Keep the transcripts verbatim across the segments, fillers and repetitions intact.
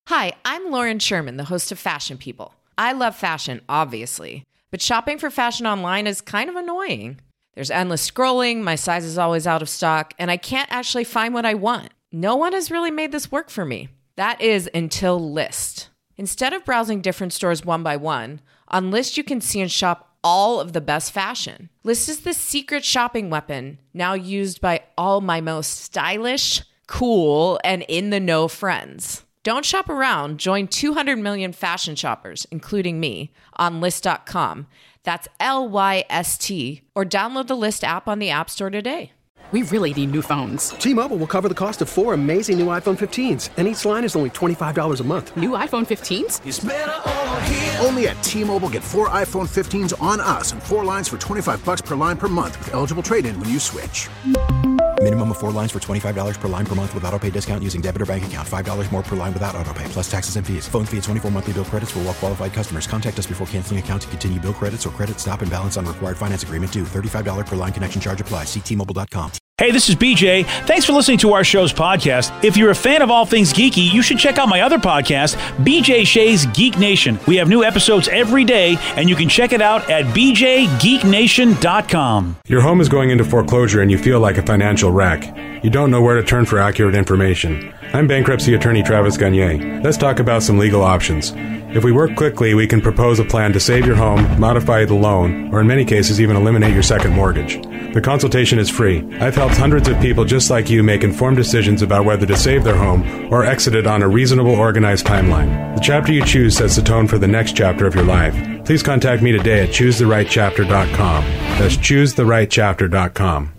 Hi, I'm Lauren Sherman, the host of Fashion People. I love fashion, obviously, but shopping for fashion online is kind of annoying. There's endless scrolling, my size is always out of stock, and I can't actually find what I want. No one has really made this work for me. That is until Lyst. Instead of browsing different stores one by one, on Lyst you can see and shop all of the best fashion. Lyst is the secret shopping weapon, now used by all my most stylish, cool, and in-the-know friends. Don't shop around. Join two hundred million fashion shoppers, including me, on Lyst dot com. That's L Y S T. Or download the Lyst app on the App Store today. We really need new phones. T-Mobile will cover the cost of four amazing new iPhone fifteens, and each line is only twenty-five dollars a month. New iPhone fifteens? It's better over here. Only at T-Mobile, get four iPhone fifteens on us and four lines for twenty-five bucks per line per month with eligible trade-in when you switch. Minimum of four lines for twenty-five dollars per line per month with autopay discount using debit or bank account. five dollars more per line without autopay, plus taxes and fees. Phone fee at twenty-four monthly bill credits for well-qualified customers. Contact us before canceling account to continue bill credits or credit stop and balance on required finance agreement due. thirty-five dollars per line connection charge applies. See T Mobile dot com. Hey, this is B J. Thanks for listening to our show's podcast. If you're a fan of all things geeky, you should check out my other podcast, B J Shea's Geek Nation. We have new episodes every day, and you can check it out at b j geek nation dot com. Your home is going into foreclosure and you feel like a financial wreck. You don't know where to turn for accurate information. I'm bankruptcy attorney Travis Gagne. Let's talk about some legal options. If we work quickly, we can propose a plan to save your home, modify the loan, or in many cases even eliminate your second mortgage. The consultation is free. I've helped hundreds of people just like you make informed decisions about whether to save their home or exit it on a reasonable, organized timeline. The chapter you choose sets the tone for the next chapter of your life. Please contact me today at choose the right chapter dot com. That's choose the right chapter dot com.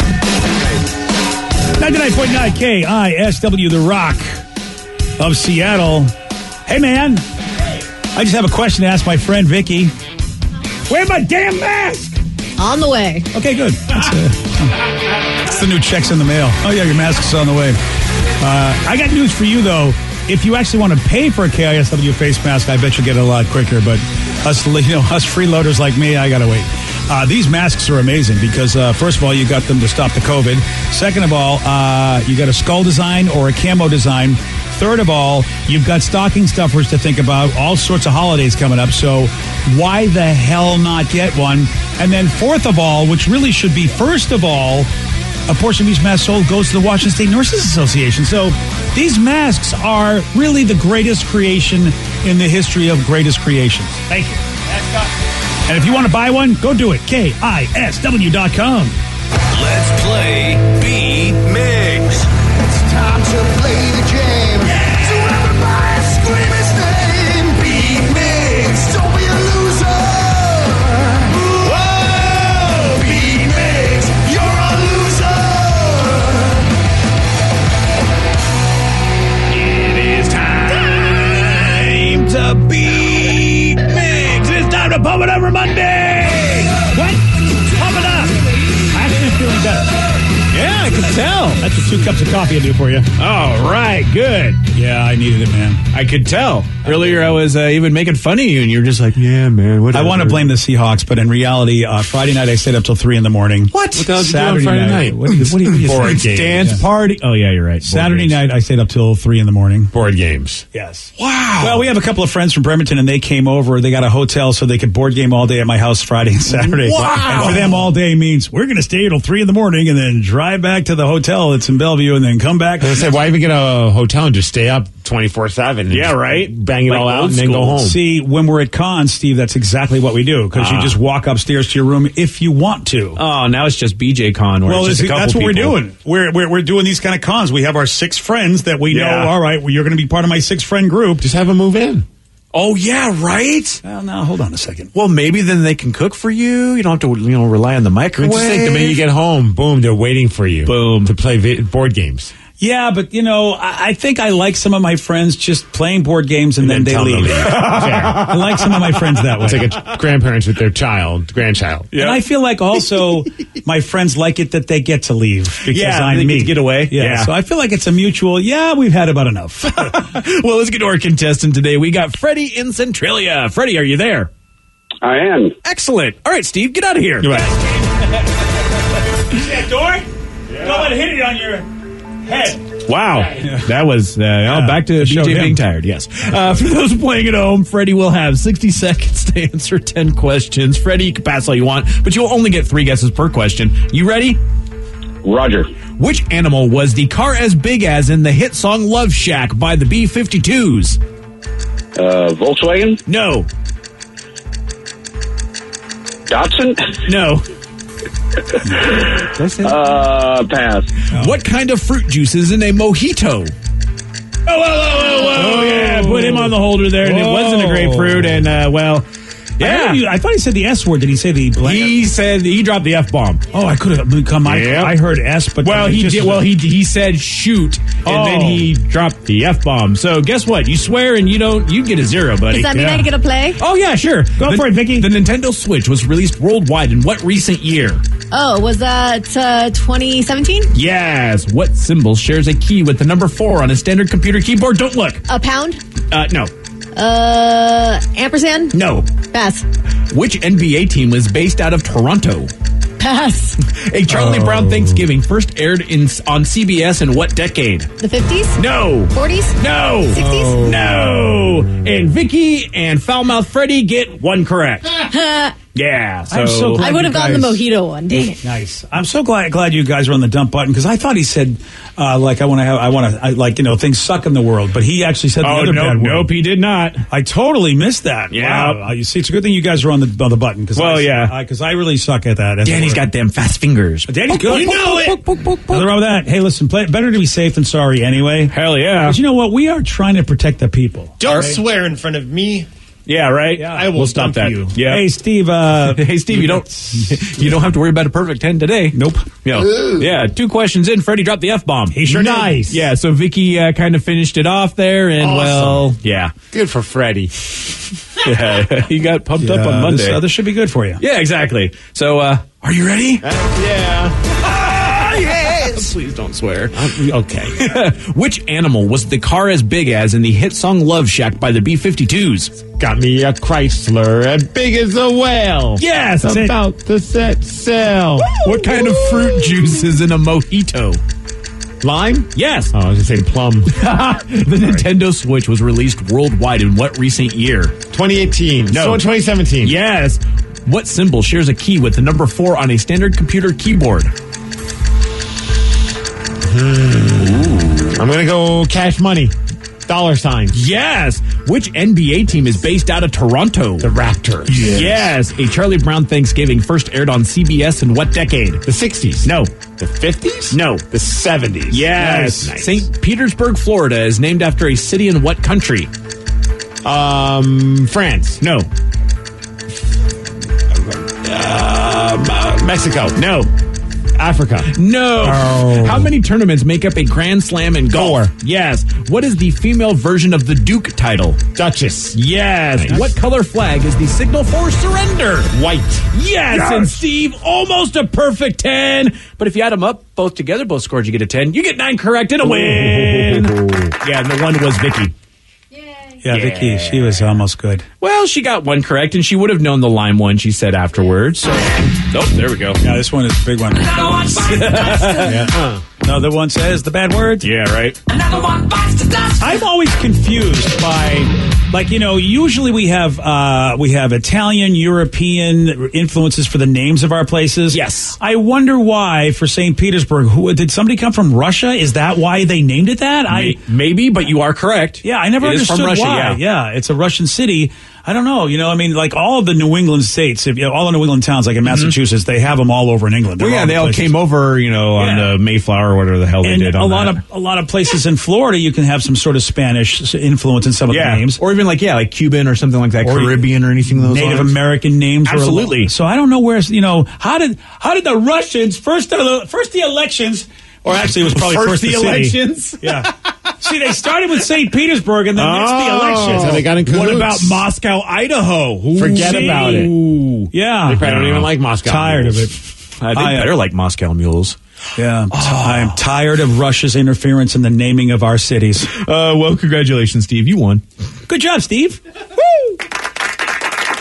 ninety-nine point nine K I S W, The Rock of Seattle. Hey, man. I just have a question to ask my friend Vicky. Where's my damn mask? On the way. Okay, good. That's, uh, that's the new checks in the mail. Oh, yeah, your mask's on the way. Uh, I got news for you, though. If you actually want to pay for a K I S W face mask, I bet you'll get it a lot quicker. But us, you know, us freeloaders like me, I got to wait. Uh, these masks are amazing because, uh, first of all, you got them to stop the COVID. Second of all, uh, you got a skull design or a camo design. Third of all, you've got stocking stuffers to think about, all sorts of holidays coming up. So why the hell not get one? And then fourth of all, which really should be first of all, a portion of these masks sold goes to the Washington State Nurses Association. So these masks are really the greatest creation in the history of greatest creations. Thank you. And if you want to buy one, go do it. K I S W dot com. Let's play B-Migs. It's time to play the game. Yeah. So everybody scream his name. B-Migs, don't be a loser. Whoa! B-Migs, you're a loser. It is time to beat Migs. It's time to pump it up for Monday. What? Pump it up. Actually, I'm feeling better. Yeah, I can tell. That's what two cups of coffee will do for you. All right, good. Yeah, I needed it, man. I could tell. Earlier, I was uh, even making fun of you, and you were just like, yeah, man, whatever. I want to blame the Seahawks, but in reality, uh, Friday night, I stayed up till three in the morning. What? What the hell did you do on Saturday Friday night? What do you, what do you, what do you Board say? games. Dance Yeah. party. Oh, yeah, you're right. Board Saturday games. night, I stayed up till three in the morning. Board games. Yes. Wow. Well, we have a couple of friends from Bremerton, and they came over. They got a hotel so they could board game all day at my house Friday and Saturday. Wow. And for them, all day means we're going to stay till three in the morning and then drive back to the hotel that's in Bellevue and then come back. I said, why even get a hotel and just stay up twenty-four seven? Yeah, right. Bang it Like all out old and then go school. home. See, when we're at cons, Steve, that's exactly what we do because Ah. you just walk upstairs to your room if you want to. Oh, now it's just B J Con. Where Well, it's just a it's- couple that's what people. we're doing. We're, we're we're doing these kind of cons. We have our six friends that we Yeah. know. All right, well, you're going to be part of my six friend group. Just have them move in. Oh yeah, right. Well, now hold on a second. Well, maybe then they can cook for you. You don't have to, you know, rely on the microwave. Just think the minute you get home, boom, they're waiting for you. Boom. To play vi- board games. Yeah, but you know, I, I think I like some of my friends just playing board games and, And then, then they tell them leave. to leave. Fair. I like some of my friends that way. It's like a grandparents with their child, grandchild. And I feel like also my friends like it that they get to leave because Yeah, I'm they me. get to get away. Yeah. Yeah. So I feel like it's a mutual, yeah, we've had about enough. Well, let's get to our contestant today. We got Freddie in Centralia. Freddie, are you there? I am. Excellent. All right, Steve, get out of here. See that door? Don't let it hit it on your head. Wow. That was uh, Yeah. back to B J Showed him. being tired, yes. Uh, for those playing at home, Freddie will have sixty seconds to answer ten questions. Freddie, you can pass all you want, but you'll only get three guesses per question. You ready? Roger. Which animal was the car as big as in the hit song Love Shack by the B fifty-twos? Uh, Volkswagen? No. Datsun? No. uh, pass. What kind of fruit juice is in a mojito? Oh, whoa, whoa, whoa, whoa. Yeah, put him on the holder there, and it wasn't a grapefruit, and, uh, well... I, Yeah, heard you- I thought he said the S word. Did he say the blank? he said he dropped the F bomb. Oh, I could have become. I, Yep. I heard S, but Well, it he just- did. Well, he he said shoot, and Oh. then he dropped the F bomb. So guess what? You swear, and you don't. You get a zero, buddy. Does that mean Yeah. I get a play? Oh yeah, sure. Go The- for it, Vicky. The Nintendo Switch was released worldwide in what recent year? Oh, was that uh, twenty seventeen? Yes. What symbol shares a key with the number four on a standard computer keyboard? Don't look. A pound? Uh, no. Uh, ampersand? No. Pass. Which N B A team was based out of Toronto? Pass. A Charlie Oh. Brown Thanksgiving first aired in on C B S in what decade? The fifties? No. forties? No. sixties? No. And Vicky and Foulmouth Freddy get one correct. Yeah. So, I'm so glad I would have you gotten the guys- mojito one. Dang it. Nice. I'm so glad glad you guys were on the dump button because I thought he said uh, like I want to have I want to like you know things suck in the world, but he actually said the Oh other no, bad word. nope, he did not. I totally missed that. Yeah. Wow. Uh, you see, it's a good thing you guys are on the on the button because Well, I, yeah. because I really suck at that. Danny's got them fast fingers. Danny's good. You know it. Nothing wrong with that. Hey, listen, play, better to be safe than sorry anyway. Hell yeah. Because you know what? We are trying to protect the people. Don't swear in front of me. Yeah, right. Yeah. I will We'll stop dump that. you. Yeah. Hey, Steve. Uh, Hey Steve, you don't you don't have to worry about a perfect ten today. Nope. Yeah, yeah. Two questions in, Freddie dropped the F bomb. He sure did. Nice. Yeah, so Vicky uh, kind of finished it off there, and Awesome. well, yeah, Good for Freddie. yeah, he got pumped yeah, up on Monday. This, uh, this should be good for you. Yeah, exactly. So, uh, are you ready? Yeah. yes. Please don't swear. Okay. Which animal was the car as big as in the hit song Love Shack by the B fifty-twos? Got me a Chrysler as big as a whale. Yes. that's it. About to set sail. What kind of fruit juice is in a mojito? Lime? Yes. Oh, I was going to say plum. The Nintendo Switch was released worldwide in what recent year? twenty eighteen. No. So twenty seventeen. Yes. What symbol shares a key with the number four on a standard computer keyboard? I'm going to go cash money. Dollar sign. Yes. Which N B A team is based out of Toronto? The Raptors. Yes. A Charlie Brown Thanksgiving first aired on C B S in what decade? The sixties. No. The fifties? No. The seventies. Yes. Nice. Saint Petersburg, Florida is named after a city in what country? Um, France. No. Uh, Mexico. No. Africa. No. Oh. How many tournaments make up a Grand Slam in golf? Four. Yes. What is the female version of the Duke title? Duchess. Yes. Nice. What color flag is the signal for surrender? White. Yes. And Steve, almost a perfect ten. But if you add them up, both together, both scores, you get a ten. You get nine correct and a win. Yeah, and the one was Vicky. Yeah, Yeah. Vicky, she was almost good. Well, she got one correct, and she would have known the lime one, she said afterwards. So, oh, there we go. Yeah, this one is a big one. yeah. uh, Another one says the bad word. Yeah, right. I'm always confused by, like, you know, usually we have uh, we have Italian, European influences for the names of our places. Yes. I wonder why for Saint Petersburg. Who, did somebody come from Russia? Is that why they named it that? I Maybe, but you are correct. Yeah, I never It is understood from Russia, why. yeah. it's a Russian city. I don't know. You know, I mean, like all of the New England states, if you know, all the New England towns, like in Massachusetts, they have them all over in England. Well, They're yeah, all they the all places. came over, you know, on Yeah. the Mayflower or whatever the hell they And did a on lot that. of a lot of places in Florida, you can have some sort of Spanish influence in some of yeah. the names, Or even like, yeah, like Cuban or something like that, Or Caribbean or anything of those Native lines. American names. were a lot- Absolutely. So I don't know where you know how did how did the Russians first the first the elections, or actually it was probably First first, the city. elections? Yeah. See, they started with Saint Petersburg and then next the elections. So they got in What cahoots. about Moscow, Idaho? Ooh. Forget about it. Yeah. They probably don't even like Moscow. Tired of mules. it. Uh, they I, uh, better like Moscow mules. Yeah, I'm, t- I'm tired of Russia's interference in the naming of our cities. Uh, well, congratulations, Steve. You won. Good job, Steve. Woo!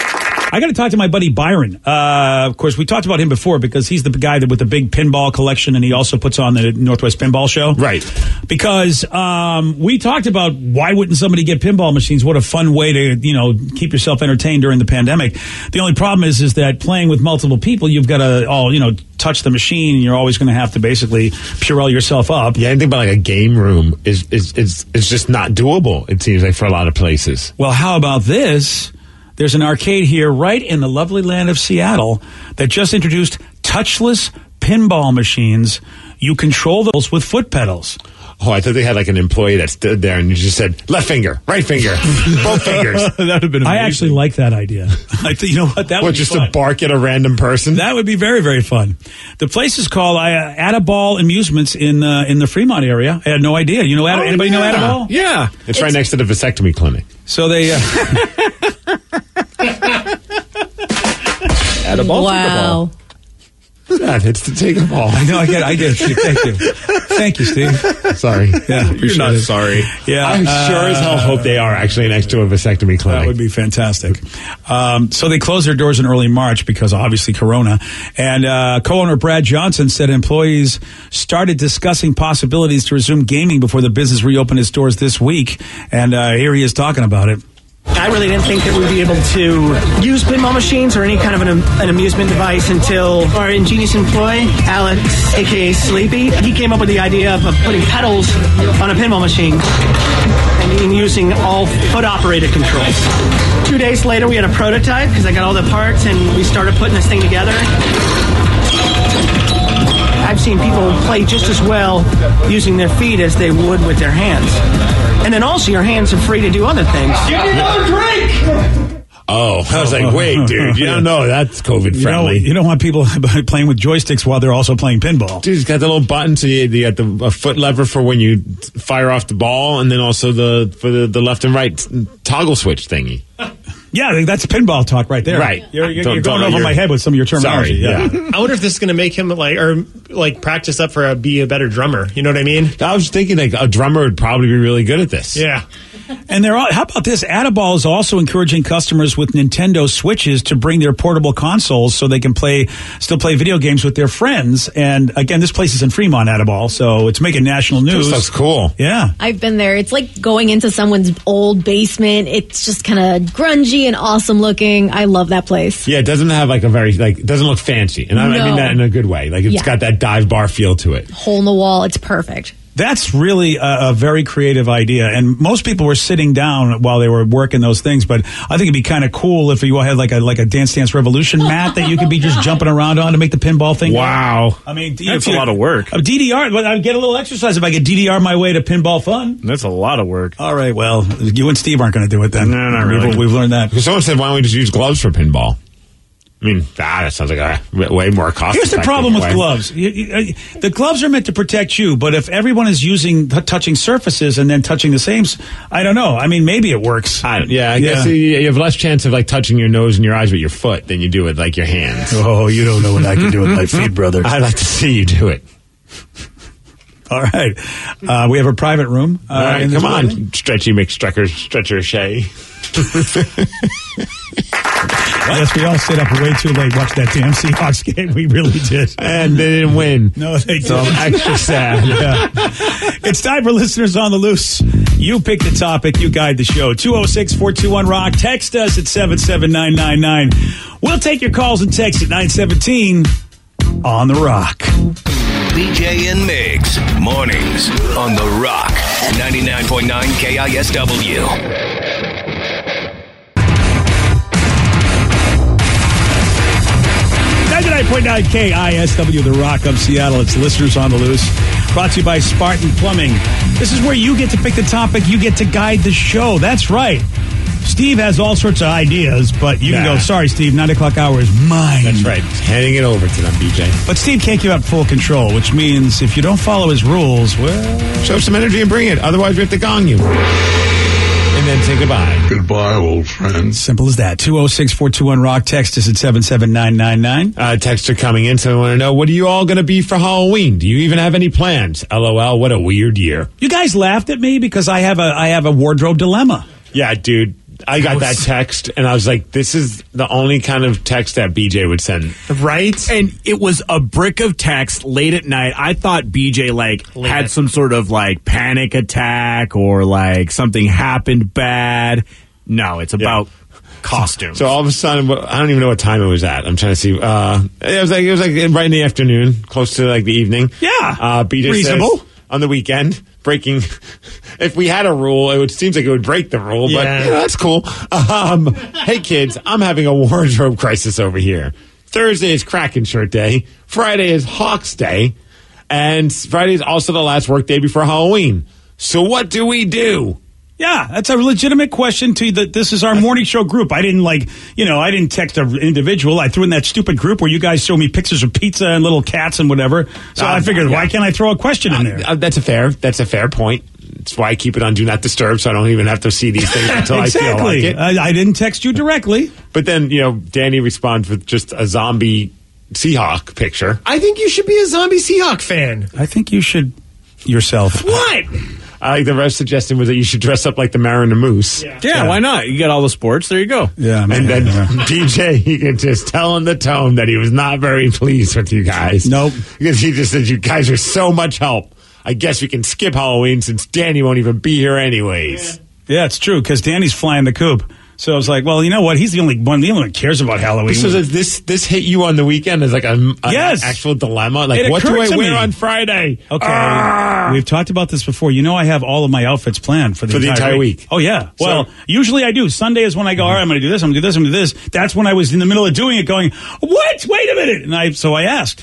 I got to talk to my buddy Byron. Uh, of course, we talked about him before because he's the guy that with the big pinball collection, and he also puts on the Northwest Pinball Show. Right. Because um, we talked about why wouldn't somebody get pinball machines? What a fun way to, you know, keep yourself entertained during the pandemic. The only problem is, is that playing with multiple people, you've got to all, you know, touch the machine, and you're always going to have to basically Purell yourself up. Yeah, anything about like a game room is is is is just not doable. It seems like for a lot of places. Well, how about this? There's an arcade here right in the lovely land of Seattle that just introduced touchless pinball machines. You control those with foot pedals. Oh, I thought they had like an employee that stood there and you just said, left finger, right finger, both fingers. That would have been amazing. I actually like that idea. I think, you know what? That what, would be just fun. to bark at a random person? That would be very, very fun. The place is called uh, Adaball Amusements in uh, in the Fremont area. I had no idea. You know, Ad- oh, anybody yeah. know Adaball? Yeah. It's, it's right next to the vasectomy clinic. So they... Uh, Add a ball, wow. take a ball. Yeah, it's to take a ball. I know, I get it. I get it, Steve. Thank you. Thank you, Steve. Sorry. Yeah, You're not it. sorry. Yeah, I uh, sure as hell hope they are actually next to a vasectomy clinic. That would be fantastic. Um, so they closed their doors in early March because obviously Corona. And uh, co-owner Brad Johnson said employees started discussing possibilities to resume gaming before the business reopened its doors this week. And uh, here he is talking about it. I really didn't think that we'd be able to use pinball machines or any kind of an, an amusement device until our ingenious employee, Alex, a k a. Sleepy, he came up with the idea of, of putting pedals on a pinball machine and using all foot-operated controls. Two days later, we had a prototype because I got all the parts and we started putting this thing together. I've seen people play just as well using their feet as they would with their hands. And then also your hands are free to do other things. Give me another drink! Oh, I was like, wait, dude, you don't know that's COVID friendly. You don't, you don't want people playing with joysticks while they're also playing pinball. Dude, it's got the little button, so you, you got the a foot lever for when you fire off the ball, and then also the for the, the left and right toggle switch thingy. Yeah, that's pinball talk right there. Right. You're, you're, Don't- you're going don't- over you're- my head with some of your terminology. Sorry, yeah. yeah. I wonder if this is going to make him like or like practice up for a be a better drummer. You know what I mean? I was thinking like a drummer would probably be really good at this. Yeah. And they're all, how about this? Adaball is also encouraging customers with Nintendo Switches to bring their portable consoles so they can play, still play video games with their friends. And again, this place is in Fremont, Adaball, so it's making national news. This looks cool. Yeah. I've been there. It's like going into someone's old basement. It's just kind of grungy and awesome looking. I love that place. Yeah, it doesn't have like a very like it doesn't look fancy, and I, I No. mean that in a good way. Like it's Yeah. got that dive bar feel to it. Hole in the wall. It's perfect. That's really a, a very creative idea. And most people were sitting down while they were working those things, but I think it'd be kind of cool if you had like a like a Dance Dance Revolution mat that you could be just jumping around on to make the pinball thing. Wow. I mean, That's if a you- lot of work. Uh, D D R, but I'd get a little exercise if I could D D R my way to pinball fun. That's a lot of work. All right, well, you and Steve aren't going to do it then. No, not really. We've, we've learned that. Because someone said, why don't we just use gloves for pinball? I mean, ah, that sounds like a way more cost. Here's the problem with gloves. You, you, uh, the gloves are meant to protect you, but if everyone is using t- touching surfaces and then touching the same, s- I don't know. I mean, maybe it works. I, yeah, I Yeah. guess you, you have less chance of like touching your nose and your eyes with your foot than you do with like your hands. Oh, you don't know what I can do with my feet, brother. I'd like to see you do it. All right. Uh, we have a private room. Uh, All right, in this come on, building. Stretchy McStrecker, Stretcher Shay. Yes, we all stayed up way too late, watched that damn Seahawks game. We really did. And they didn't win. No, they So didn't. I'm extra sad. Yeah. It's time for listeners on the loose. You pick the topic, you guide the show. two oh six, four two one, rock. Text us at seven seven nine nine nine. We'll take your calls and texts at nine seventeen on the Rock. B J and Migs, mornings on The Rock, ninety-nine point nine K I S W. ninety-nine point nine K I S W, The Rock of Seattle. It's Listeners on the Loose. Brought to you by Spartan Plumbing. This is where you get to pick the topic. You get to guide the show. That's right. Steve has all sorts of ideas, but you can Nah. go, sorry, Steve, nine o'clock hour is mine. That's right. Handing it over to them, B J. But Steve can't give up full control, which means if you don't follow his rules, well... Show some energy and bring it. Otherwise, we have to gong you. And then say goodbye. Goodbye, old friend. Simple as that. two oh six, four two one, rock. Text us at seven seven nine nine nine. Uh, texts are coming in, so I want to know, what are you all going to be for Halloween? Do you even have any plans? LOL, what a weird year. You guys laughed at me because I have a I have a wardrobe dilemma. Yeah, dude. I got that text, and I was like, this is the only kind of text that B J would send. Right? And it was a brick of text late at night. I thought B J, like, Late had at- some sort of, like, panic attack or, like, something happened bad. No, it's about costumes. So all of a sudden, I don't even know what time it was at. I'm trying to see. Uh, it was like it was like right in the afternoon, close to like the evening. Yeah. Uh, B J Reasonable. says on the weekend, breaking. If we had a rule, it would seems like it would break the rule, but Yeah. you know, that's cool. Um, hey kids, I'm having a wardrobe crisis over here. Thursday is Kraken Shirt Day. Friday is Hawks Day, and Friday is also the last work day before Halloween. So what do we do? Yeah, that's a legitimate question to that. This is our morning show group. I didn't like, you know, I didn't text an individual. I threw in that stupid group where you guys show me pictures of pizza and little cats and whatever. So Uh, I figured, yeah. why can't I throw a question in there? Uh, that's a fair. That's a fair point. That's why I keep it on Do Not Disturb, so I don't even have to see these things until I feel like exactly. it. I, I didn't text you directly. But then, you know, Danny responds with just a zombie Seahawk picture. I think you should be a zombie Seahawk fan. I think you should yourself. What? I like the rest suggestion was that you should dress up like the Mariner Moose. Yeah. yeah, why not? You got all the sports. There you go. Yeah, man, And then yeah. D J, you can just tell in the tone that he was not very pleased with you guys. Nope. Because he just said, you guys are so much help. I guess we can skip Halloween since Danny won't even be here anyways. Yeah, it's true because Danny's flying the coop. So I was like, well, you know what? He's the only one. The only one who cares about Halloween. So does this this hit you on the weekend as like a, an Yes. actual dilemma? Like, It what do occurred I to wear me. on Friday? Okay, Ah! we've talked about this before. You know, I have all of my outfits planned for the, For the entire, entire week. week. Oh yeah. So- Well, usually I do. Sunday is when I go. All right, I'm going to do this. I'm going to do this. I'm going to do this. That's when I was in the middle of doing it, going, "What? Wait a minute!" And I so I asked.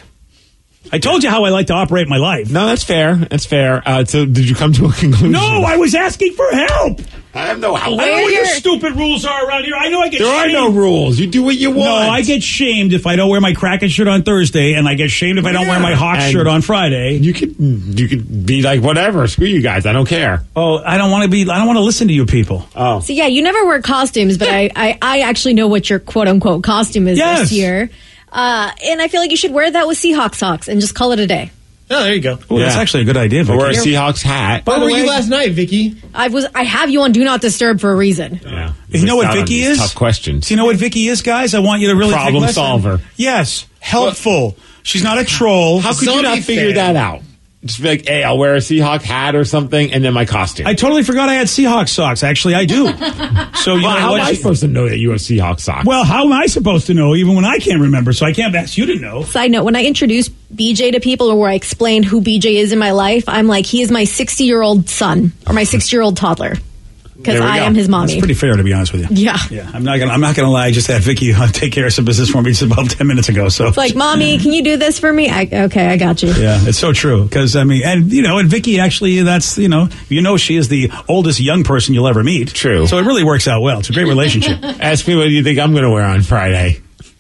I told you how I like to operate my life. No, that's fair. That's fair. Uh, so, did you come to a conclusion? No, I was asking for help. I have no help. I don't know what your stupid rules are around here. I know I get There are shamed. no rules. You do what you want. No, I get shamed if I don't wear my Kraken shirt on Thursday, and I get shamed if I don't wear my Hawks And shirt on Friday. You could you could be like whatever. Screw you guys. I don't care. Oh, I don't want to be. I don't want to listen to you people. Oh, So yeah, you never wear costumes, but I, I, I actually know what your quote unquote costume is Yes. this year. Uh, and I feel like you should wear that with Seahawks socks and just call it a day. Oh, there you go. Oh, that's Yeah. actually a good idea. Or wear a Vicky. Seahawks hat. Where the were you way- last night, Vicky? I was I have you on Do Not Disturb for a reason. Yeah. You know what Missed out on Vicky these is? Tough questions. Do you know what Vicky is, guys? I want you to really take Problem lesson. solver. Yes, helpful. She's not a troll. How could you Zombie not figure fan. that out? Just be like, hey, I'll wear a Seahawk hat or something, and then my costume. I totally forgot I had Seahawks socks. Actually, I do. So you well, know how what? am I She- supposed to know that you have Seahawk socks? well, how am I supposed to know even when I can't remember? So I can't ask you to know. Side note, when I introduce B J to people or where I explain who B J is in my life, I'm like, he is my sixty-year-old son or my sixty-year-old toddler. Because There we I go. am his mommy. That's pretty fair, to be honest with you. Yeah. Yeah, I'm not gonna. I'm not gonna lie. I just had Vicky uh, take care of some business for me just about ten minutes ago. So It's like, mommy, can you do this for me? I, okay, I got you. yeah, it's so true. Because I mean, and you know, and Vicky actually, that's you know, you know, she is the oldest young person you'll ever meet. True. So it really works out well. It's a great relationship. uh, Ask me what you think I'm going to wear on Friday.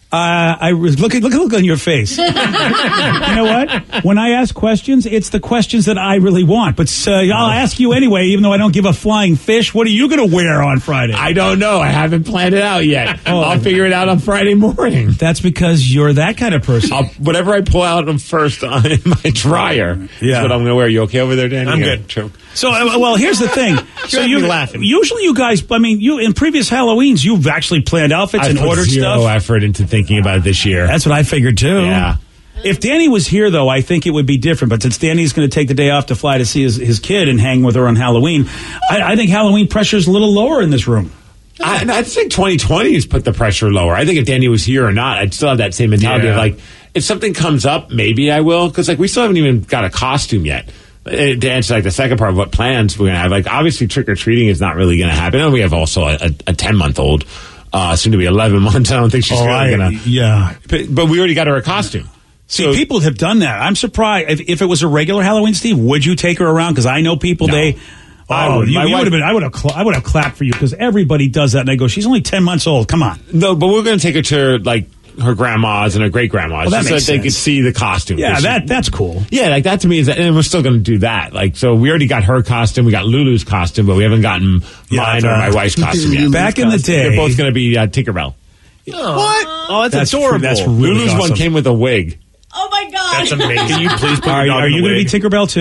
I was look at look at look on your face. You know what? When I ask questions, it's the questions that I really want. But uh, I'll ask you anyway, even though I don't give a flying fish. What are you going to wear on Friday? I don't know. I haven't planned it out yet. Oh. I'll figure it out on Friday morning. That's because you're that kind of person. I'll, whatever I pull out of first on in my dryer Yeah. is what I'm going to wear. You okay over there, Danny? I'm Yeah, good. true. So, uh, well, here's the thing. So had you me laughing. Usually, you guys. I mean, you in previous Halloweens, you've actually planned outfits I and put ordered zero stuff. effort into thinking about it this year. That's what I figured too. Yeah. If Danny was here, though, I think it would be different. But since Danny's going to take the day off to fly to see his, his kid and hang with her on Halloween, I, I think Halloween pressure is a little lower in this room. I, I think twenty twenty has put the pressure lower. I think if Danny was here or not, I'd still have that same mentality of Yeah. like, if something comes up, maybe I will. Because like we still haven't even got a costume yet. Uh, To answer like the second part of what plans we're gonna have, like obviously trick or treating is not really gonna happen. And we have also a ten month old, uh, soon to be eleven months. I don't think she's Oh, really I- gonna. yeah. But, but we already got her a costume. See, So- people have done that. I'm surprised. If, if it was a regular Halloween, Steve, would you take her around? Because I know people. No. They. I Oh, would. you, My you wife- would have been. I would have. Cl- I would have clapped for you because everybody does that. And I go, she's only ten months old. Come on. No, but we're gonna take her to like her grandma's and her great grandma's, Well, that just so makes that they could sense. see the costume. Yeah, Because she- that that's cool. Yeah, like that to me is, and we're still going to do that. Like, so we already got her costume, we got Lulu's costume, but we haven't gotten Yeah, mine uh, or my wife's costume yet. Back in the day, They're both going to be uh, Tinkerbell. What? Oh, that's, That's adorable. that's really Lulu's awesome. one came with a wig. Oh my God. That's amazing. Can you please put Are, your dog are in you the going to be wig? Tinkerbell too?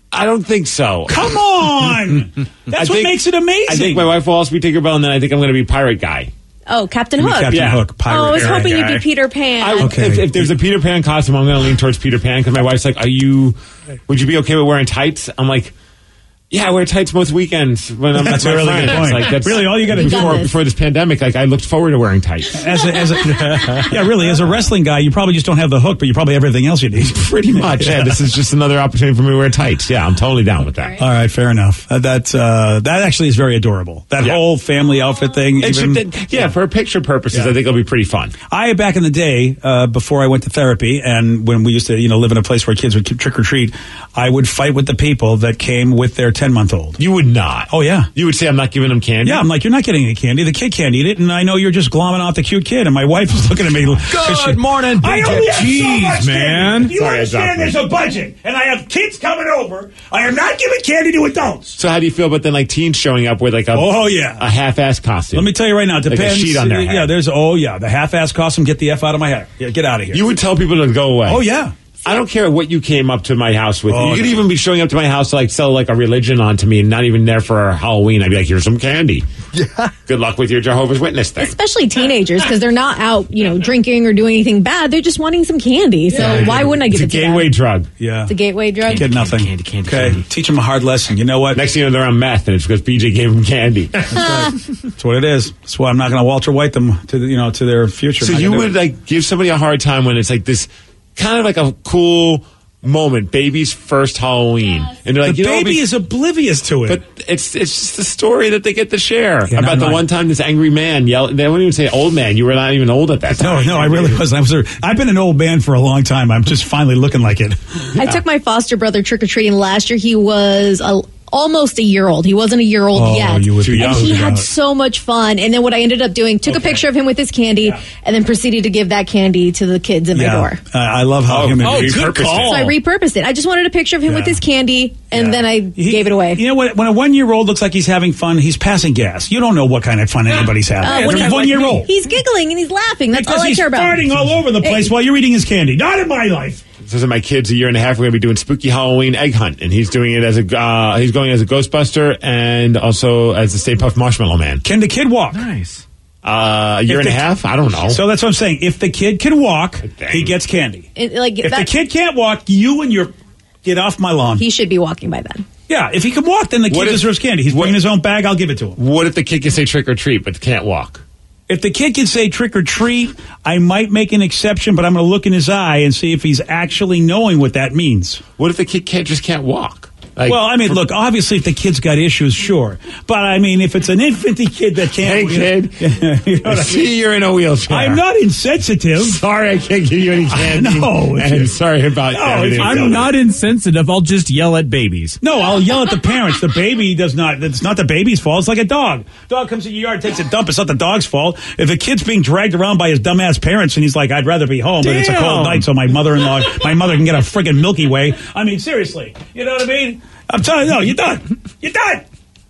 I don't think so. Come on! That's I what think- makes it amazing. I think my wife will also be Tinkerbell, and then I think I'm going to be Pirate Guy. Oh, Captain You'd be Hook. Captain Yeah. Hook, pirate. Oh, I was pirate hoping guy. you'd be Peter Pan. I, Okay. if, if there's a Peter Pan costume, I'm going to lean towards Peter Pan because my wife's like, "Are you? Would you be okay with wearing tights?" I'm like, "Yeah, I wear tights most weekends when I'm That's with a my really good friends." point. Like, that's Really, all you gotta do- before, got this. before this pandemic, like I looked forward to wearing tights. As a, as a, yeah, really, as a wrestling guy, you probably just don't have the hook, but you probably have everything else you need. Pretty much. Yeah, this is just another opportunity for me to wear tights. Yeah, I'm totally down with that. All right, fair enough. Uh, that uh, that actually is very adorable. That Yeah. whole family outfit thing. It even- should, yeah, for picture purposes, Yeah. I think it'll be pretty fun. I back in the day, uh, before I went to therapy, and when we used to, you know, live in a place where kids would trick or treat, I would fight with the people that came with their ten month old. You would not. Oh yeah. You would say I'm not giving them candy? Yeah, I'm like, you're not getting any candy. The kid can't eat it, and I know you're just glomming off the cute kid. And my wife is looking at me. Good morning, I B J. only have so Jeez, much man. candy. Do you Sorry, I understand? dropped There's it. a budget, and I have kids coming over. I am not giving candy to adults. So how do you feel about then like teens showing up with like a Oh yeah. a half-ass costume? Let me tell you right now. It Like a depends. sheet on their head. Yeah, there's. Oh yeah, the half-ass costume. Get the f out of my head. Yeah, get out of here. You would tell people to go away. Oh yeah. I don't care what you came up to my house with. Oh, you could no. even be showing up to my house to like sell like a religion onto me and not even there for Halloween. I'd be like, here's some candy. Yeah. Good luck with your Jehovah's Witness thing. Especially teenagers, because they're not out, you know, drinking or doing anything bad. They're just wanting some candy. So Yeah. why wouldn't I give It's a it to gateway them? drug. Yeah. It's a gateway drug. Get nothing. Candy, candy, okay. candy. Teach them a hard lesson. You know what? Next thing you know, they're on meth, and it's because B J gave them candy. That's what it is. That's why I'm not going to Walter White them to the, you know to their future. So I'm not you gonna do would it. like give somebody a hard time when it's like this kind of like a cool moment, baby's first Halloween, and they're like, the you know, baby be- is oblivious to it. But it's it's just the story that they get to share Yeah, about not the mine. one time this angry man yelled. They wouldn't even say old man. You were not even old at that no, time. no, I really wasn't. I was. I've been an old man for a long time. I'm just finally looking like it. I took my foster brother trick or treating last year. He was a, almost a year old. He wasn't a year old Oh, yet. you would be and young. he had Yeah. so much fun. And then what I ended up doing, took a picture of him with his candy, and then proceeded to give that candy to the kids at my door. Uh, I love how Oh, human oh, beings good repurposed call. So I repurposed it. I just wanted a picture of him with Yeah. his candy, and Yeah. then I He- gave it away. You know, when, when a one year old looks like he's having fun, he's passing gas. You don't know what kind of fun anybody's having. Uh, When when he's one year old. He's giggling and he's laughing. That's Because all I he's care about. farting all over the place Hey. while you're eating his candy. Not in my life. So my kid's a year and a half. We're going to be doing spooky Halloween egg hunt, and he's doing it as a uh, he's going as a Ghostbuster and also as the Stay Puft Marshmallow Man. Can the kid walk? Nice. Uh, a year If and a the- half. I don't know. So that's what I'm saying. If the kid can walk, Dang. he gets candy. It- like If that, the kid can't walk, you and your get off my lawn. he should be walking by then. Yeah, if he can walk, then the kid What if- deserves candy. He's what- bringing his own bag. I'll give it to him. What if the kid can say trick or treat but can't walk? If the kid can say trick or treat, I might make an exception, but I'm going to look in his eye and see if he's actually knowing what that means. What if the kid can't just can't walk? Like, Well, I mean, look, obviously, if the kid's got issues, sure. But, I mean, if it's an infanty kid that hey can't... kid, you know I what I see mean? you're in a wheelchair. I'm not insensitive. Sorry, I can't give you any candy. know. And sorry about No, everything. I'm I'm not insensitive. I'll just yell at babies. No, I'll yell at the parents. The baby does not. It's not the baby's fault. It's like a dog. Dog comes in your yard, takes a dump. It's not the dog's fault. If a kid's being dragged around by his dumbass parents and he's like, "I'd rather be home," but it's a cold Damn. night, so my mother-in-law, my mother can get a friggin' Milky Way. I mean, seriously, you know what I mean? I'm telling you, no, you're done. You're done.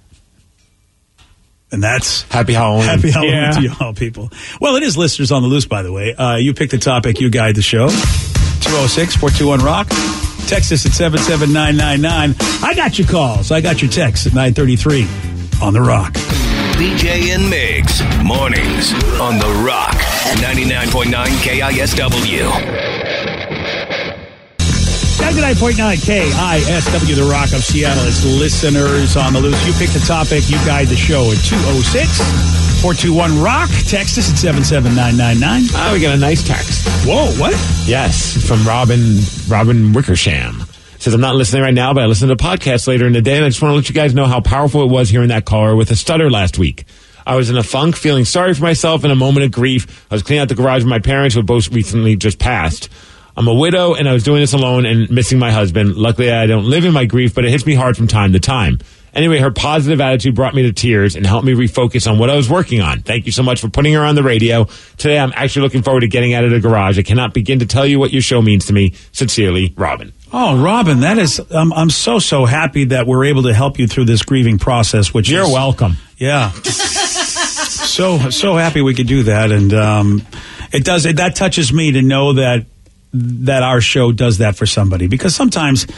And that's Happy Halloween. Happy Halloween Yeah. to you all, people. Well, it is Listeners on the Loose, by the way. Uh, you pick the topic, you guide the show. two oh six, four two one, rock. Text us at seven seven nine nine nine. I got your calls. I got your texts at nine thirty-three on The Rock. B J and Migs, mornings on The Rock, ninety-nine point nine K I S W. ninety-nine point nine K I S W, The Rock of Seattle. It's Listeners on the Loose. You pick the topic, you guide the show at two oh six, four two one, rock. Text us at seven seven nine nine nine. Oh, we got a nice text. Whoa, what? Yes, from Robin Robin Wickersham. Says, I'm not listening right now, but I listened to podcasts later in the day, and I just want to let you guys know how powerful it was hearing that caller with a stutter last week. I was in a funk, feeling sorry for myself in a moment of grief. I was cleaning out the garage with my parents, who had both recently just passed. I'm a widow, and I was doing this alone and missing my husband. Luckily, I don't live in my grief, but it hits me hard from time to time. Anyway, her positive attitude brought me to tears and helped me refocus on what I was working on. Thank you so much for putting her on the radio. Today, I'm actually looking forward to getting out of the garage. I cannot begin to tell you what your show means to me. Sincerely, Robin. Oh, Robin, that is, um, I'm so, so happy that we're able to help you through this grieving process, which You're is, welcome. Yeah. so, so happy we could do that. And, um, it does, it, that touches me to know that, that our show does that for somebody, because sometimes,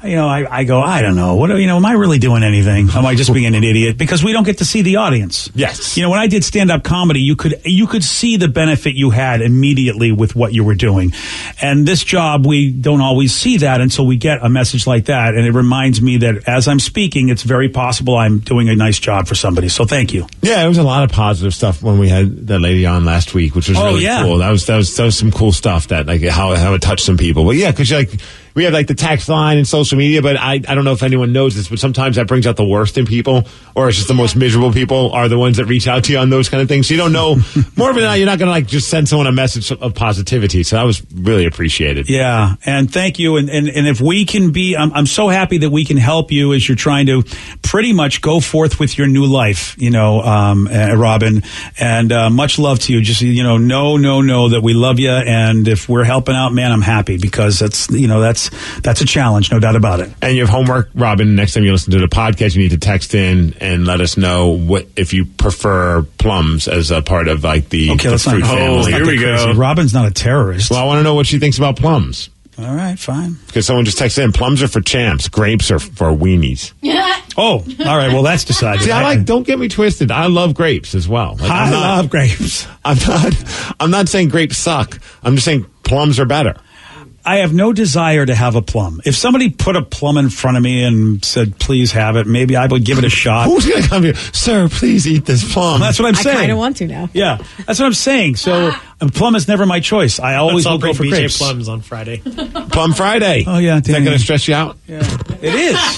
you know, I, I go, I don't know. What, you know, am I really doing anything? Am I just being an idiot? Because we don't get to see the audience. Yes. You know, when I did stand-up comedy, you could you could see the benefit you had immediately with what you were doing. And this job, we don't always see that until we get a message like that. And it reminds me that as I'm speaking, it's very possible I'm doing a nice job for somebody. So thank you. Yeah, there was a lot of positive stuff when we had that lady on last week, which was Oh, really yeah. cool. That was that was that was some cool stuff that like how how it touched some people. But yeah, because like we have like the text line and social media, but I I don't know if anyone knows this, but sometimes that brings out the worst in people, or it's just the most miserable people are the ones that reach out to you on those kind of things. So you don't know more of it. You're not going to like just send someone a message of positivity. So that was really appreciated. Yeah, and thank you. And and, and if we can be, I'm, I'm so happy that we can help you as you're trying to pretty much go forth with your new life, you know, um, uh, Robin. And uh, much love to you. Just, you know, know, know, know that we love you. And if we're helping out, man, I'm happy because that's, you know, that's that's a challenge, no doubt about it. And you have homework, Robin. Next time you listen to the podcast, you need to text in and let us know what if you prefer plums as a part of like the, Okay, the let's fruit not. family. let's not get crazy. Robin's not a terrorist. Well, I want to know what she thinks about plums. All right, fine. Because someone just texted in, plums are for champs, grapes are for weenies. Oh, all right. Well, that's decided. See, I like. Don't get me twisted. I love grapes as well. Like, I I'm not, love grapes. I'm not. I'm not saying grapes suck. I'm just saying plums are better. I have no desire to have a plum. If somebody put a plum in front of me and said, please have it, maybe I would give it a shot. Who's going to come here? Sir, please eat this plum. That's what I'm I saying. kind of want to now. Yeah, that's what I'm saying. So a plum is never my choice. I always Let's will go celebrate for B J grapes. Plums on Friday. Plum Friday. Oh, yeah. Is that going to stress you out? Yeah, it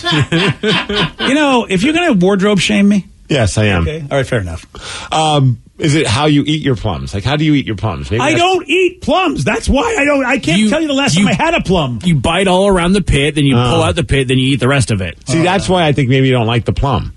is. You know, if you're going to wardrobe shame me. Yes, I am. Okay. All right, fair enough. Um, is it how you eat your plums? Like, how do you eat your plums? Maybe I that's- don't eat plums. That's why I don't. I can't You- tell you the last you- time I had a plum. You bite all around the pit, then you Oh. pull out the pit, then you eat the rest of it. See, that's why I think maybe you don't like the plum.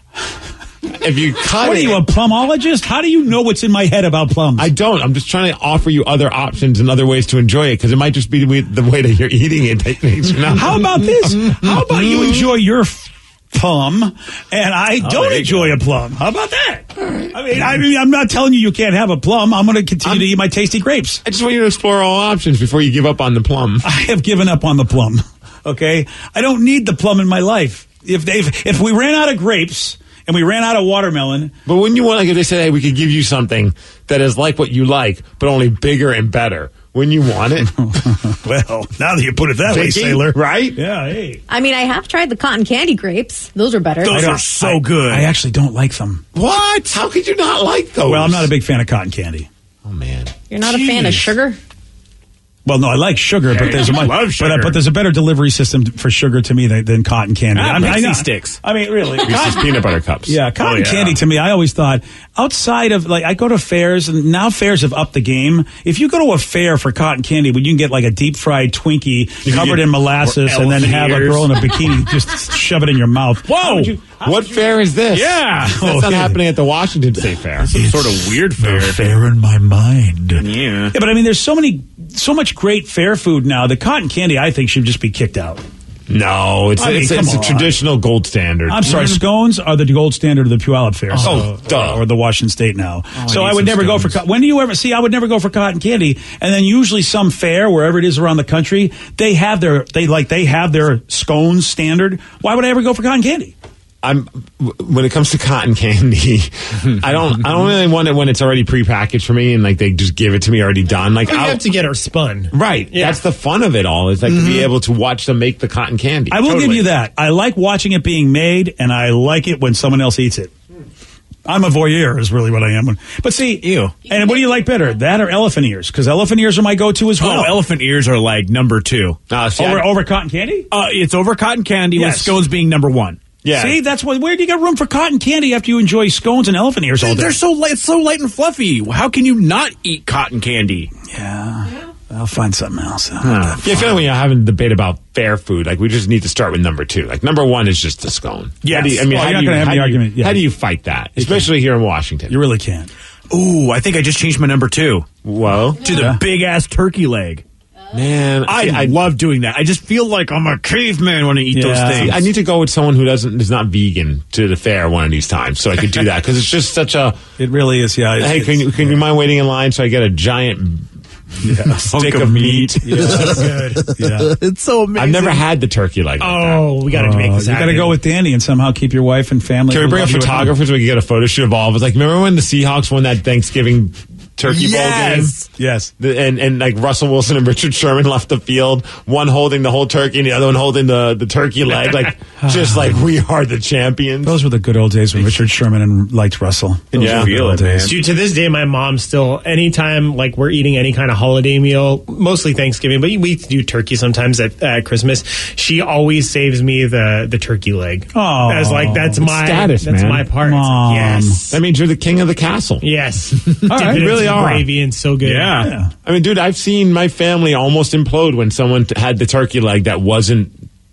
If you cut What are it, you, a plumologist? How do you know what's in my head about plums? I don't. I'm just trying to offer you other options and other ways to enjoy it because it might just be the way, the way that you're eating it that makes you not. How about this? How about you enjoy your f- plum and I Oh, don't there you enjoy a plum? How about that? I mean, I mean, I'm not telling you you can't have a plum. I'm going to continue I'm- to eat my tasty grapes. I just want you to explore all options before you give up on the plum. I have given up on the plum. Okay, I don't need the plum in my life. If they, if, if we ran out of grapes and we ran out of watermelon, But wouldn't you want, like, if they said, hey, we could give you something that is like what you like, but only bigger and better? Wouldn't you want it? well, now that you put it that way, Vicky, sailor, right? Yeah, hey, I mean, I have tried the cotton candy grapes. Those are better. Those I are don't- so I- good. I actually don't like them. What? How could you not like those? Well, I'm not a big fan of cotton candy. Oh, man. You're not a fan of Jeez. sugar? Well, no, I like sugar, but there's a I much, love but, sugar. uh, but there's a better delivery system for sugar to me than, than cotton candy. Ah, I mean, I Pixie know- sticks. I mean, really, Reese's cotton- peanut butter cups. Yeah, cotton Oh, yeah. candy to me, I always thought outside of like I go to fairs and now fairs have upped the game. If you go to a fair for cotton candy, when you can get like a deep fried Twinkie can covered get in molasses and then elephant have a ears. girl in a bikini just shove it in your mouth. Whoa! How would you- how What would you- fair is this? Yeah. That's Oh, not yeah. happening at the Washington State Fair. Some sort of weird fair. fair in my mind. Yeah. Yeah, but I mean, there's so many, so much great fair food now. The cotton candy, I think, should just be kicked out. No, it's, I mean, it's, come it's a on. traditional gold standard. I'm sorry, scones are the gold standard of the Puyallup Fair. Oh, so, duh. or the Washington State now. so I I need would some never go for. scones. co- When do you ever see? I would never go for cotton candy. And then usually some fair, wherever it is around the country, they have their they like they have their scones standard. Why would I ever go for cotton candy? I'm when it comes to cotton candy, I don't I don't really want it when it's already prepackaged for me and like they just give it to me already done. Like You I'll- have to get her spun. right, Yeah. that's the fun of it all. Is like to be able to watch them make the cotton candy. I will Totally. give you that. I like watching it being made, and I like it when someone else eats it. I'm a voyeur, is really what I am. But see, Ew. And what do you like better, that or elephant ears? Because elephant ears are my go-to as well. Oh, elephant ears are like number two. Uh, see, over I- over cotton candy. Uh, it's over cotton candy with Yes. scones being number one. yeah. See, that's why. Where do you got room for cotton candy after you enjoy scones and elephant ears all day? They're so light, it's so light and fluffy. How can you not eat cotton candy? Yeah, I'll find something else. Yeah, I feel like when you're having a debate about fair food, like we just need to start with number two. Like number one is just the scone. Yes. How do you- I mean, Well, how you're do not you, gonna have how any do you- argument, yeah. How do you fight that, especially here in Washington? You really can't. Ooh, I think I just changed my number two Well, to the Yeah. big ass turkey leg. man, I, see, I love doing that. I just feel like I'm a caveman when I eat Yeah. those things. I need to go with someone who doesn't is not vegan to the fair one of these times, so I could do that because it's just such a. It really is. Yeah. It's, Hey, can you, can you mind waiting in line so I get a giant Yeah, stick of meat. Yeah. So good. Yeah. It's so amazing. I've never had the turkey leg. like Oh, we got to Uh, make this you got to happen. go with Danny and somehow keep your wife and family. Can we who bring a love you at home. photographer so we can get a photo shoot of all of us? Like, remember when the Seahawks won that Thanksgiving turkey bowl game? Yes. Yes. The- and and like Russell Wilson and Richard Sherman left the field, one holding the whole turkey and the other one holding the, the turkey leg, like just like we are the champions. Those were the good old days when Richard Sherman and liked Russell. Those Yeah. were the good old days. Dude, to this day, my mom still, anytime like we're eating any kind of holiday meal, mostly Thanksgiving, but we do turkey sometimes at, at Christmas. She always saves me the, the turkey leg. Oh, as like that's it's my status, that's man. my part. Mom. Yes, That means you're the king of the castle. yes. All right, Dipping you really into are. gravy and so good. Yeah. I mean, dude, I've seen my family almost implode when someone t- had the turkey leg that wasn't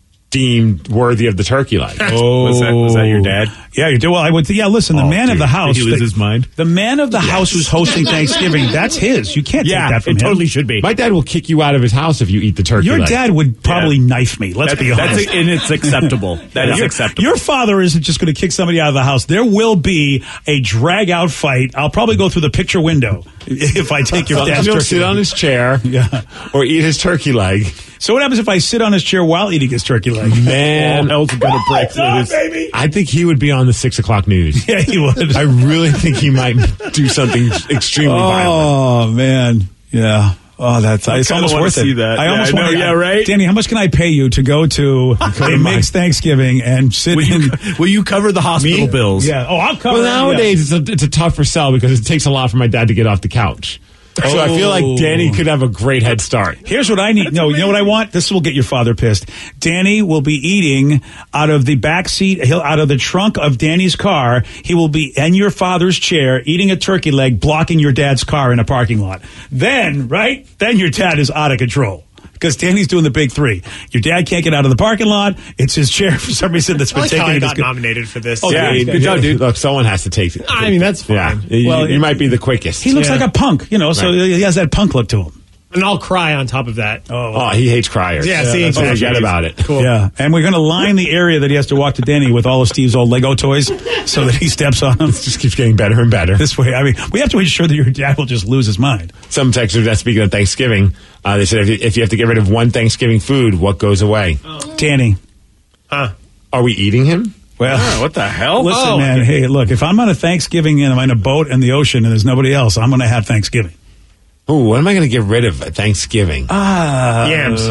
deemed worthy of the turkey leg. Oh, Was that, was that your dad? Yeah, you do. Well, I would. Yeah, listen. The Oh, man of dude. the house. Did he lose the, his mind? The man of the house who's hosting Thanksgiving. That's his. You can't Yeah, take that from it him. totally should be. My dad will kick you out of his house if you eat the turkey Your leg. dad would probably knife me. Let's That- be honest. that's and it's acceptable. That is Your- acceptable. Your father isn't just going to kick somebody out of the house. There will be a drag out fight. I'll probably go through the picture window if I take your dad's He'll turkey sit leg. on his chair Yeah. or eat his turkey leg. So what happens if I sit on his chair while eating his turkey leg? Man, All hell's gonna break loose. baby. I think he would be on the six o'clock news. Yeah, he would. I really think he might do something extremely violent. Oh man, yeah. Oh, that's it's kinda almost wanna worth see it. that. I Yeah, almost I know, want to. yeah, right? Danny, how much can I pay you to go to a mixed Thanksgiving and sit Will in? you, will you cover the hospital bills? Yeah. Oh, I'll cover. Well, it, nowadays it's a it's a tougher sell because it takes a lot for my dad to get off the couch. So I feel like Danny could have a great head start. Here's what I need. No, you know what I want? This will get your father pissed. Danny will be eating out of the back seat, he'll, out of the trunk of Danny's car. He will be in your father's chair eating a turkey leg, blocking your dad's car in a parking lot. Then, right? Then your dad is out of control. Because Danny's doing the big three. Your dad can't get out of the parking lot. It's his chair for some reason that's I been like taken. how I in his got co- nominated for this. Oh, Yeah, yeah, good job, dude. Look, someone has to take it. I mean, that's fine. Yeah, you, Well, you might be the quickest. He looks Yeah. like a punk, you know, so Right. he has that punk look to him. And I'll cry on top of that. Oh, he hates criers. Yeah, see, that's- exactly. forget about it. Cool. Yeah, and we're going to line the area that he has to walk to Danny with all of Steve's old Lego toys so that he steps on them. It just keeps getting better and better. This way, I mean, we have to ensure that your dad will just lose his mind. Some texters that speaking of Thanksgiving, uh, they said if you, if you have to get rid of one Thanksgiving food, what goes away? Danny. Huh. Are we eating him? Well, Oh, what the hell? listen, Oh. man, hey, look, if I'm on a Thanksgiving and I'm in a boat in the ocean and there's nobody else, I'm going to have Thanksgiving. Ooh, what am I going to get rid of at Thanksgiving? Ah. Yams.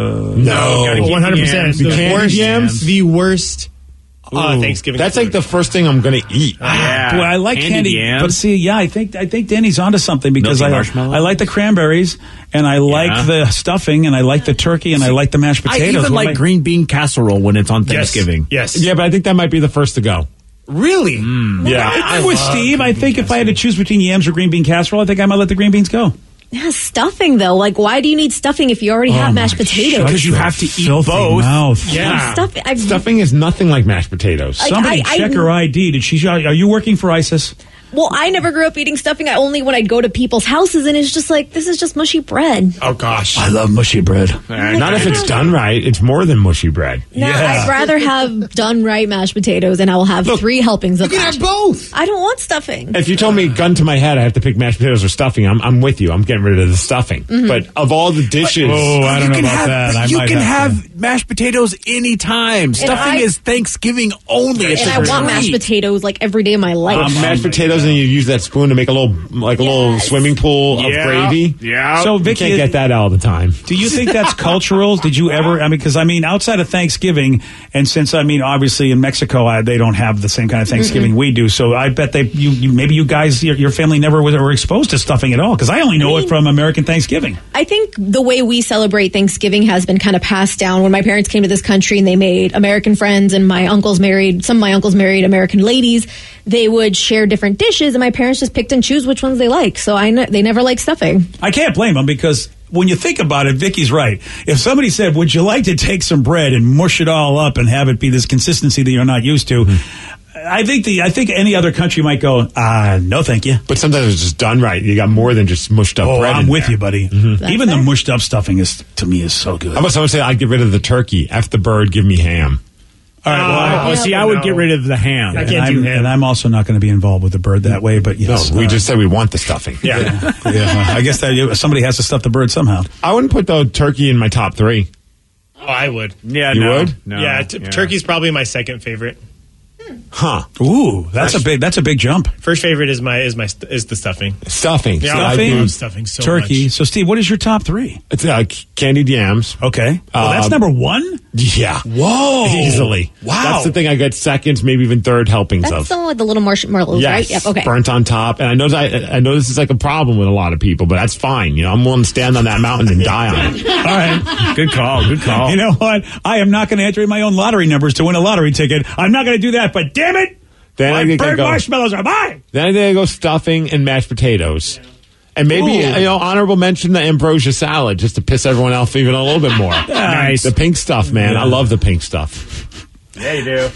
no. one hundred percent. You The can't worst, eat yams? the worst uh, Ooh, Thanksgiving That's food. like the first thing I'm going to eat. Yeah. Boy, I like Candied candy, yams. but see, yeah, I think I think Danny's onto something because Melty I marshmallow? I like the cranberries and I like Yeah. the stuffing and I like the turkey and I like the mashed I potatoes. even What am like I- green bean casserole when it's on Yes. Thanksgiving. Yes. Yeah, but I think that might be the first to go. Really? Yeah. I'm with Steve. I think if I had to choose between yams or green bean casserole, I think I might let the green beans go. Yeah, stuffing though. Like, why do you need stuffing if you already have mashed potatoes? Because you have to eat Filthy both. mouth. Yeah. Stuffing. I've, Stuffing is nothing like mashed potatoes. Like, Somebody I- I- check her I D. Did she? Are you working for ISIS? well, I never grew up eating stuffing. I only when I'd go to people's houses, and it's just like this is just mushy bread. Oh, gosh. I love mushy bread. Not if it's done right. It's more than mushy bread. No, Yeah. I'd rather have done right mashed potatoes, and I will have three helpings of You can that. have both. I don't want stuffing. If you told me, gun to my head, I have to pick mashed potatoes or stuffing, I'm, I'm with you. I'm getting rid of the stuffing. Mm-hmm. But of all the dishes, Oh, I don't you know can about have, that. I you might can have have, mashed potatoes anytime. Stuffing I- is Thanksgiving only. It's and a I want mashed treat. potatoes like every day of my life. um, mashed potatoes, and you use that spoon to make a little, like a little Yes. swimming pool of Yeah. gravy. Yeah. So You Vicky, can't get that all the time. do you think that's cultural? Did you ever? I mean, because I mean, outside of Thanksgiving, and since I mean, obviously in Mexico, I, they don't have the same kind of Thanksgiving we do. So I bet they, you, you maybe you guys, your, your family never was, were exposed to stuffing at all. Because I only know it from American Thanksgiving. I think the way we celebrate Thanksgiving has been kind of passed down. When my parents came to this country and they made American friends, and my uncles married, some of my uncles married American ladies, they would share different dishes, and my parents just picked and choose which ones they like. So I ne- they never liked stuffing. I can't blame them because when you think about it, Vicky's right. If somebody said, "Would you like to take some bread and mush it all up and have it be this consistency that you're not used to?" I think the I think any other country might go, "Ah, no, thank you." But sometimes it's just done right. You got more than just mushed up Oh, bread. I'm in with there. you, buddy. Even the mushed up stuffing is to me is so good. How about someone say, I'd get rid of the turkey? F the bird, give me ham. All right. Well, I, Oh, see, I would get rid of the ham. I and can't I'm, do ham. and I'm also not going to be involved with the bird that way. But yes, No, we uh, just said we want the stuffing. yeah, yeah. I guess that somebody has to stuff the bird somehow. I wouldn't put the turkey in my top three. Oh, I would. Yeah, You no. would? No. yeah, t- turkey's probably my second favorite. Huh. Ooh, that's a big. That's a big jump. First favorite is my is my st- is the stuffing. Stuffing. Yeah, So I I Stuffing, do- love stuffing so turkey. much. So, Steve, what is your top three? It's uh, c- candied yams. Okay. Oh, that's Uh, number one. Yeah. Whoa. Easily. Wow. That's the thing I get second, maybe even third helpings That's of. the one with the little marshmallows, Yes, right? Yep. Okay. burnt on top. And I know that, I, I know this is like a problem with a lot of people, but that's fine. You know, I'm willing to stand on that mountain and die on it. All right. Good call. Good call. You know what? I am not going to enter in my own lottery numbers to win a lottery ticket. I'm not going to do that. But damn it, Then I my think I bird go, marshmallows are mine. then I think I go stuffing and mashed potatoes. And maybe, Ooh. you know, honorable mention the ambrosia salad just to piss everyone else even a little bit more. Nice. The pink stuff, man. Yeah. I love the pink stuff. Yeah, you do.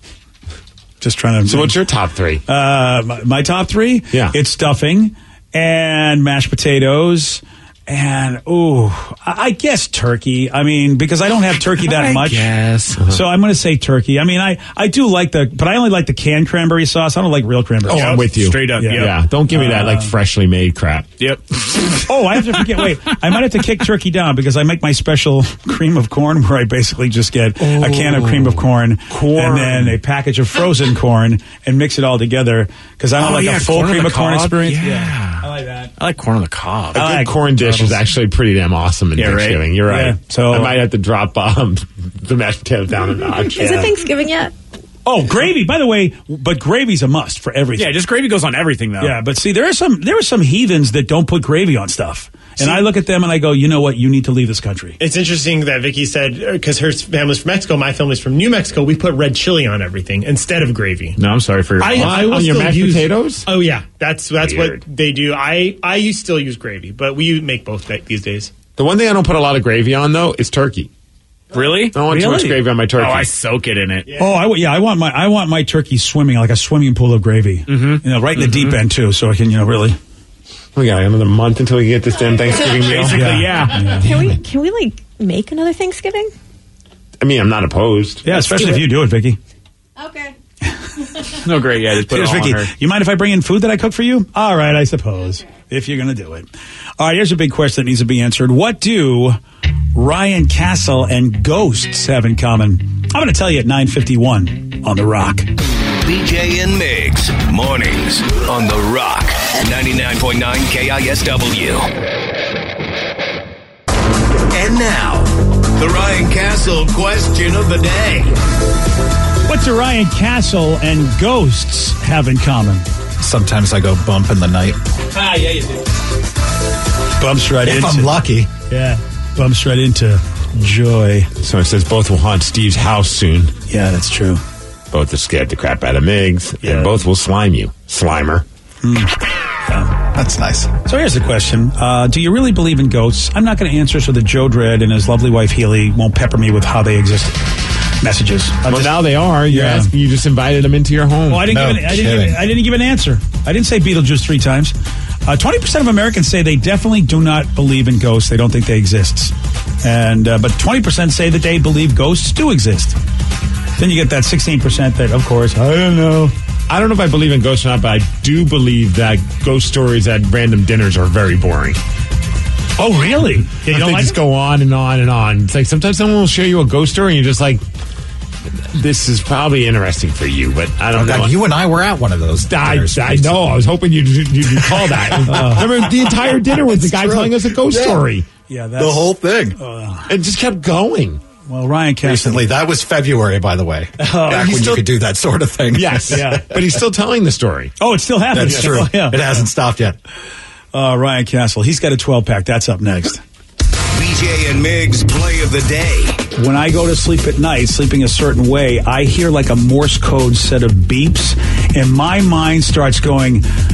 Just trying to. So what's your top three? Uh, my, my top three? Yeah. It's stuffing and mashed potatoes and, ooh, I, I guess turkey. I mean, because I don't have turkey that I much. guess. So I'm going to say turkey. I mean, I, I do like the, but I only like the canned cranberry sauce. I don't like real cranberry Oh, sauce. I'm with you. Straight up, Yeah. yeah. Yeah. Don't give me that like freshly made crap. Yep. Oh, I have to forget. Wait, I might have to kick turkey down because I make my special cream of corn where I basically just get a can of cream of corn, Corn. and then a package of frozen corn and mix it all together because I don't Oh, like yeah, a full corn on cream the of corn cob? experience. Yeah. I like that. I like corn on the cob. A I good like corn dish is turtles. actually pretty damn awesome in Yeah, right. Thanksgiving. You're right. Yeah, so- I might have to drop um, the mashed potatoes down a notch. Is it Thanksgiving yet? Oh, gravy. By the way, but gravy's a must for everything. Yeah, just gravy goes on everything, though. Yeah, but see, there are some there are some heathens that don't put gravy on stuff, and I look at them and I go, you know what? You need to leave this country. It's interesting that Vicky said, because her family's from Mexico, my family's from New Mexico, we put red chili on everything instead of gravy. No, I'm sorry for your I, fault. I will on your still mashed use, potatoes? Oh, yeah. That's that's Weird. what they do. I, I use, still use gravy, but we make both th- these days. The one thing I don't put a lot of gravy on, though, is turkey. Really? I don't want too much Really? gravy on my turkey. Oh, I soak it in it. Oh, I, w- yeah, I want my I want my turkey swimming like a swimming pool of gravy. Mm-hmm. You know, right in the deep end too, so I can you know really. We got another month until we get this damn Thanksgiving meal. Basically, Yeah. yeah. Can we can we like make another Thanksgiving? I mean, I'm not opposed. Yeah, especially if you do it, Vicky. Okay. No, great. Yeah, just put Here's it all Vicky. on her. You mind if I bring in food that I cook for you? All right, I suppose. If you're going to do it. All right, here's a big question that needs to be answered. What do Ryan Castle and ghosts have in common? I'm going to tell you at nine fifty-one on The Rock. B J and Migs, mornings on The Rock, ninety-nine point nine K I S W. And now, the Ryan Castle question of the day. What do Ryan Castle and ghosts have in common? Sometimes I go bump in the night. Ah, yeah, you do. Bumps right If into. I'm lucky. Yeah, bumps right into joy. So it says both will haunt Steve's house soon. Yeah, that's true. Both are scared the crap out of Migs, Yeah. and both will slime you, Slimer. That's nice. So here's the question. Uh, do you really believe in ghosts? I'm not going to answer so that Joe Dredd and his lovely wife Healy won't pepper me with how they exist messages. I'm Well, just- now they are. You're Yeah. asking, you just invited them into your home. Well, I didn't, No give an, I, didn't kidding. give, I didn't give an answer. I didn't say Beetlejuice three times. Uh, twenty percent of Americans say they definitely do not believe in ghosts. They don't think they exist. And uh, but twenty percent say that they believe ghosts do exist. Then you get that sixteen percent that, of course, I don't know. I don't know if I believe in ghosts or not, but I do believe that ghost stories at random dinners are very boring. Oh, really? Yeah, you they don't like just them? go on and on and on. It's like sometimes someone will share you a ghost story and you're just like, this is probably interesting for you, but I don't Oh, know. God, you and I were at one of those. I, dinners. I know. I was hoping you'd, you'd recall that. Remember, the entire dinner was the guy true. telling us a ghost Yeah. story. Yeah, that's, The whole thing. It just kept going. well, Ryan Castle. Recently, that was February, by the way. Back when he's still- you could do that sort of thing. Yes. Yeah. But he's still telling the story. Oh, it still happens. That's true. Oh, yeah. It hasn't stopped yet. Uh, Ryan Castle. He's got a twelve pack. That's up next. B J and Migs play of the day. When I go to sleep at night, sleeping a certain way, I hear like a Morse code set of beeps, and my mind starts going,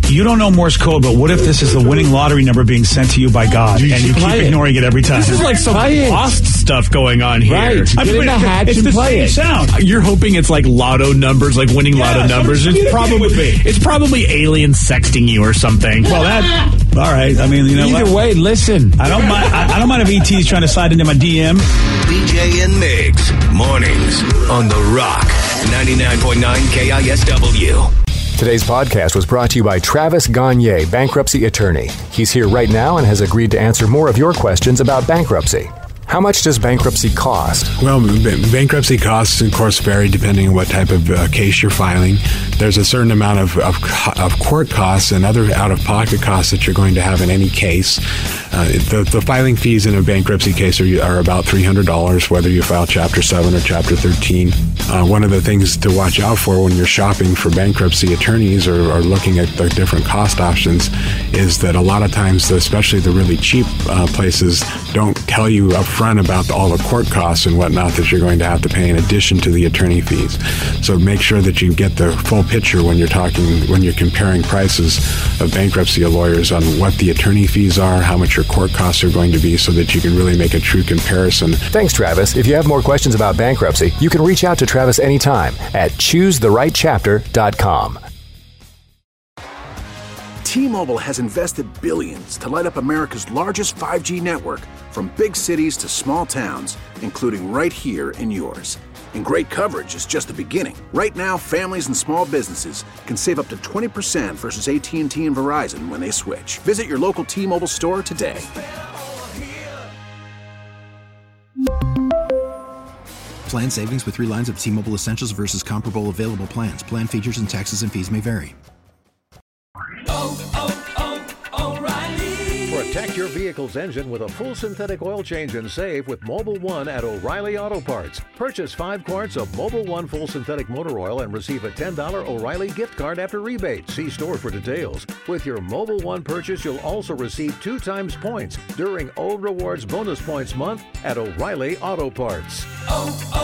You don't know Morse code, but what if this is the winning lottery number being sent to you by God, You and you keep play it. ignoring it every time? This is like some lost stuff going on here. Right. I Get mean, in the it's- hatch it's and the play same it. sound. You're hoping it's like lotto numbers, like winning Yeah, lotto so numbers. you'd It's think it probably would be. it's probably aliens sexting you or something. Well, that all right. I mean, you know, Either what? way, listen. I don't mind. I, I don't mind if E T's trying to slide into my D M. B J and Migs, mornings on The Rock, ninety-nine point nine K I S W. Today's podcast was brought to you by Travis Gagne, bankruptcy attorney. He's here right now and has agreed to answer more of your questions about bankruptcy. How much does bankruptcy cost? Well, b- bankruptcy costs, of course, vary depending on what type of uh, case you're filing. There's a certain amount of, of, co- of court costs and other out-of-pocket costs that you're going to have in any case. Uh, the, the filing fees in a bankruptcy case are, are about three hundred dollars, whether you file Chapter seven or Chapter thirteen. Uh, one of the things to watch out for when you're shopping for bankruptcy attorneys or, or looking at the different cost options is that a lot of times, especially the really cheap uh, places, don't tell you up front about all the court costs and whatnot that you're going to have to pay in addition to the attorney fees. So make sure that you get the full picture when you're talking, when you're comparing prices of bankruptcy lawyers on what the attorney fees are, how much your court costs are going to be, so that you can really make a true comparison. Thanks, Travis. If you have more questions about bankruptcy, you can reach out to Travis anytime at choose the right chapter dot com. T-Mobile has invested billions to light up America's largest five G network, from big cities to small towns, including right here in yours. And great coverage is just the beginning. Right now, families and small businesses can save up to twenty percent versus A T and T and Verizon when they switch. Visit your local T-Mobile store today. Plan savings with three lines of T-Mobile Essentials versus comparable available plans. Plan features and taxes and fees may vary. Protect your vehicle's engine with a full synthetic oil change and save with Mobil one at O'Reilly Auto Parts. Purchase five quarts of Mobil one full synthetic motor oil and receive a ten dollars O'Reilly gift card after rebate. See store for details. With your Mobil one purchase, you'll also receive two times points during O Rewards Bonus Points Month at O'Reilly Auto Parts. Oh,